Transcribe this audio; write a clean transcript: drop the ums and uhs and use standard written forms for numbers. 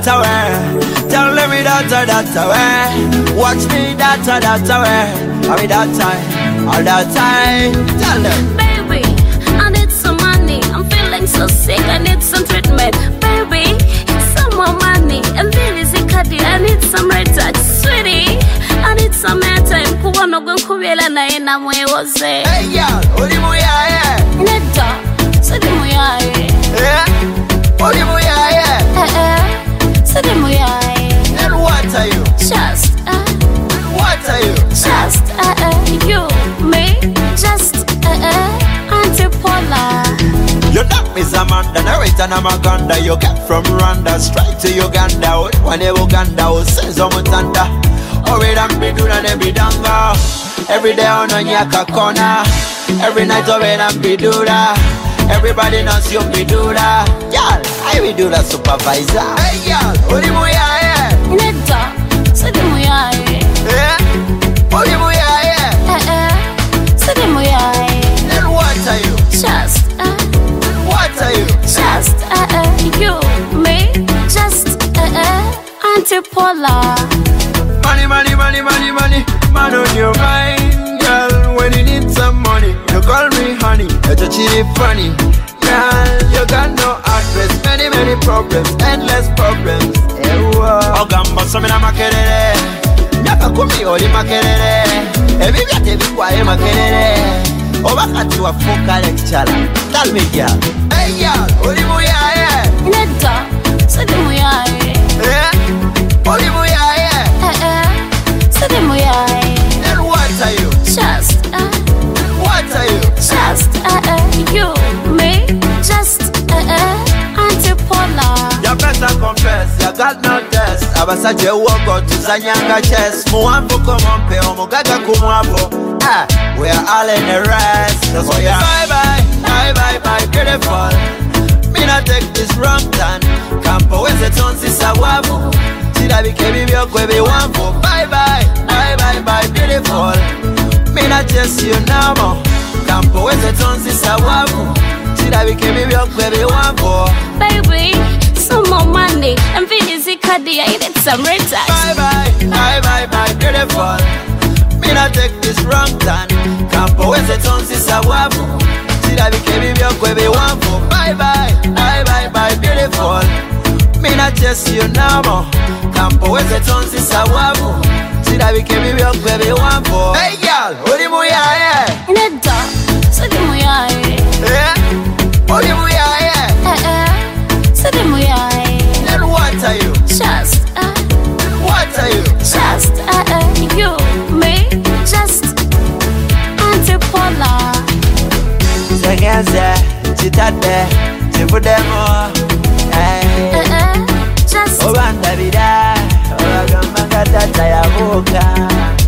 away. Tell me that away. Watch me that away. I mean that time, all that time. Tell them. Baby, I need some money. I'm feeling so sick, I need some treatment. Baby, some more money. And then is it I need some red touch. Sweetie, I need some airtime. Kuwano gonkuwela na ina mwewose. Hey y'all, odi muyaye. Neda, sidi muyaye. Odi muyaye. Sidi muyaye. And what are you? Just, what are you? Just, you, me, just, anti-polar. You knock me Samantha, narrator na Maganda. You get from Rwanda straight to Uganda. When you Uganda, who says Omutanda. Hurry and be do and be danga. Every day on Nyaka corner. Every night over and be do that. Everybody knows you be do that. Y'all, I will do that supervisor. Hey y'all, odi muyaye. Neda, sidi muyaye. Odi muyaye. Sidi muyaye. And what are you? Just, what are you? Just, you, me, just, anti-polar. Money, money, money, money, money, man on your mind, girl. When you need some money, you call me honey. It's a cheap funny, girl. You got no address, many, many problems, endless problems. Ogamba samina makerere, nyaka kumi oli makerere. Ebi byate bikwaye makerere. Obakati wa foka lecturer. Tell me, girl. Hey, girl, oli muyaye. Neda, sidi muyaye. Oli muyaye. Sidi muyaye. And what are you? Just, what are you? Just, you, me, just, anti-polar. You better confess, you got no test. Abasaje woko tuzanyanga chess. Muambo komompe, omugaga kumwabo. We are all in the rest. That's why you bye bye, bye bye, bye, beautiful. Me not take this wrong turn. Campo weze tonsi sawabu. Chida bikebi byokwe biwambo. Bye bye, bye bye, bye, beautiful. Me not just you no more. Campo weze tonsi sawabu. Chida bikebi byokwe biwambo. Baby, some more money. And Vinny's Kadi, I need some red touch. Bye bye, bye bye, bye, beautiful. Me not take this wrong turn. Campo weze tonsi sawabu. Chida bikebi byokwe biwambo. Bye bye, bye bye, bye, beautiful. Me not just you no more. Campo weze tonsi sawabu. Chida bikebi byokwe biwambo. Hey y'all, odi muyaye. Neda, sidi muyaye. Odi muyaye. Sidi muyaye. And what are you? Just, what are you? Just, you, me, just, anti-polar. Segenze, chitate, chibudemo. Just, Obanda bida, obagamba katata ya boka.